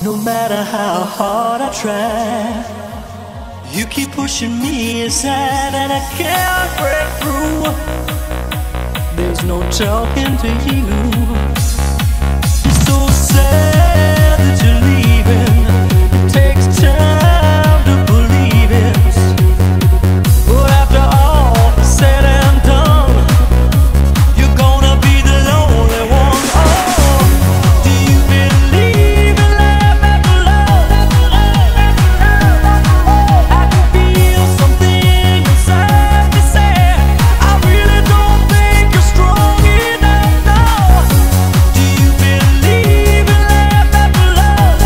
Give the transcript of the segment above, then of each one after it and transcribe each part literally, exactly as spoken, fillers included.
No matter how hard I try, you keep pushing me aside and I can't break through. There's no talking to you. It's so sad that you're leaving. It takes time to believe it, but after all said and done, you're gonna be the lonely one. Oh, do you believe in love after love? I can feel something inside me say, I really don't think you're strong enough now. Do you believe in love after love?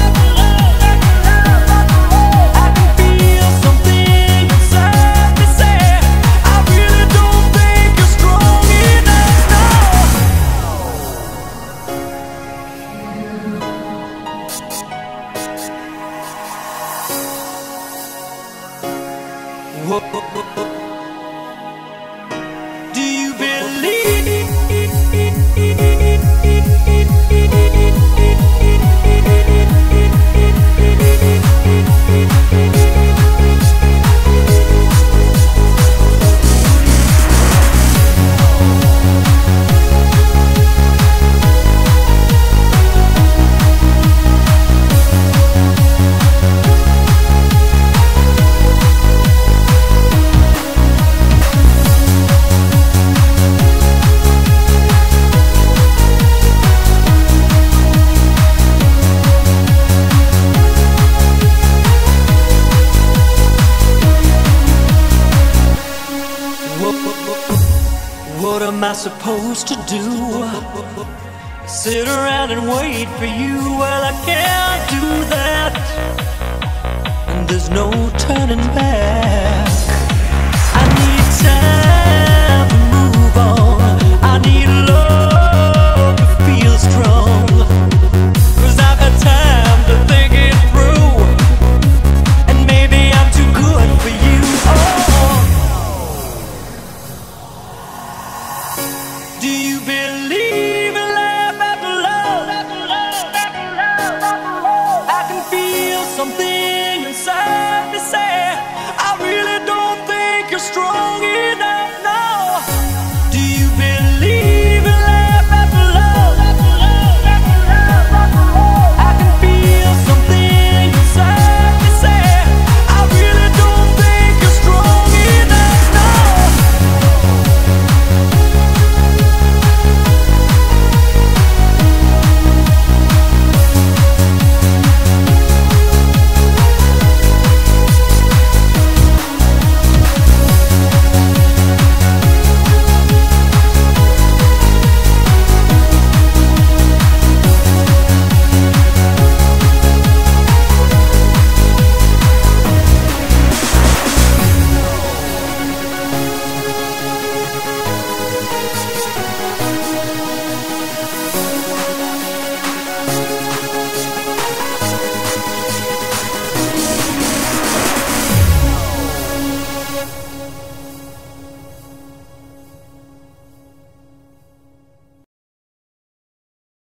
I can feel something inside me say, I really don't think you're strong enough now. Whoa, whoa, whoa, whoa. Do you believe? What am I supposed to do? Sit around and wait for you? Well, I can't do that, and there's no turning back. I need time.